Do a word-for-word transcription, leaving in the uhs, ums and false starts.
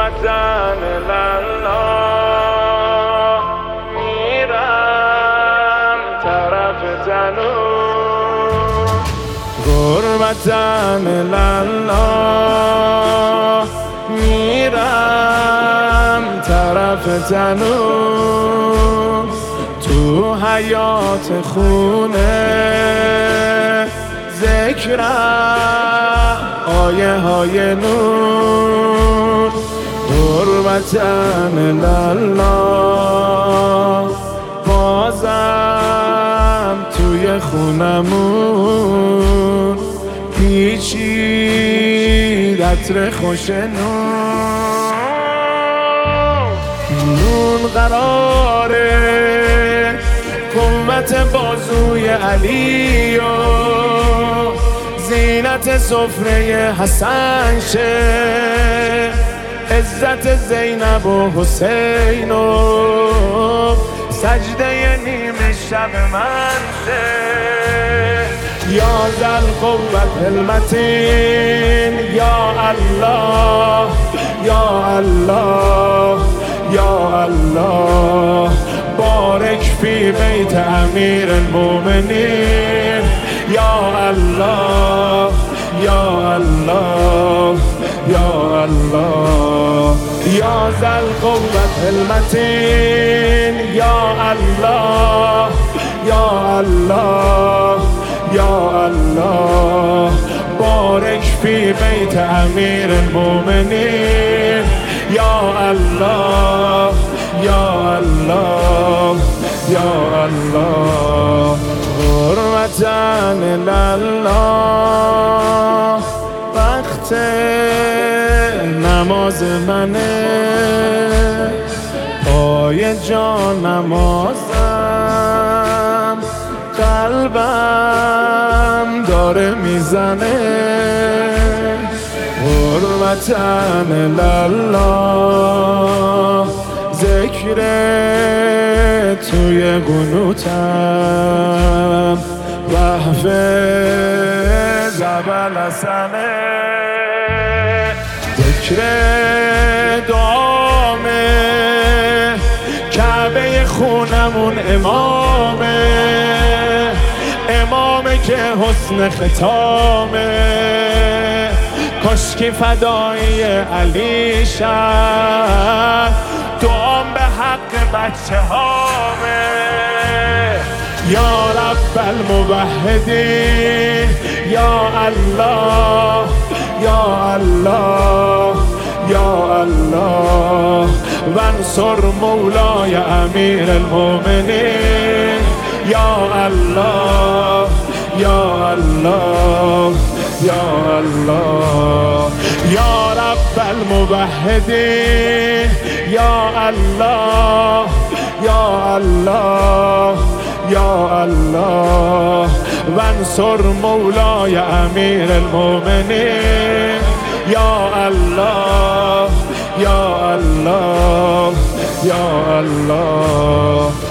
غربتن الله میرم طرف تنور غربتن الله میرم طرف تنور تو حیات خونه ذکرم آیه های نور غربتن الله بازم توی خونمون پیچید عطر خوش نور نون قراره قوت بازوی علی و زینت سفره حسن شه عزت زینب و حسین و سجده نیمه شب من شه یا ذل قوت المتین یا الله یا الله یا الله بارک فی بیت امیر المؤمنین یا الله یا الله یا الله یا ذل قوت المتین یا الله یا الله یا الله بارک فی بیت امیر المؤمنین یا الله یا الله یا الله غربتن الله وقت نماز منه پای جان نمازم قلبم داره میزنه غربتن الله ذکر توی قنوتم وحف زبل حسنه ذکر دعامه کعبه خونمون امامه امامه که حسن ختامه کاشکی فدایی علی شد دعام به حق بچه هامه یا رب الموحدین یا الله یا الله یا الله وانصر مولای امیر المؤمنین یا الله یا الله یا الله یا رب الموحدین یا الله یا الله یا الله وانصر مولای امیر المؤمنین یا الله یا الله یا الله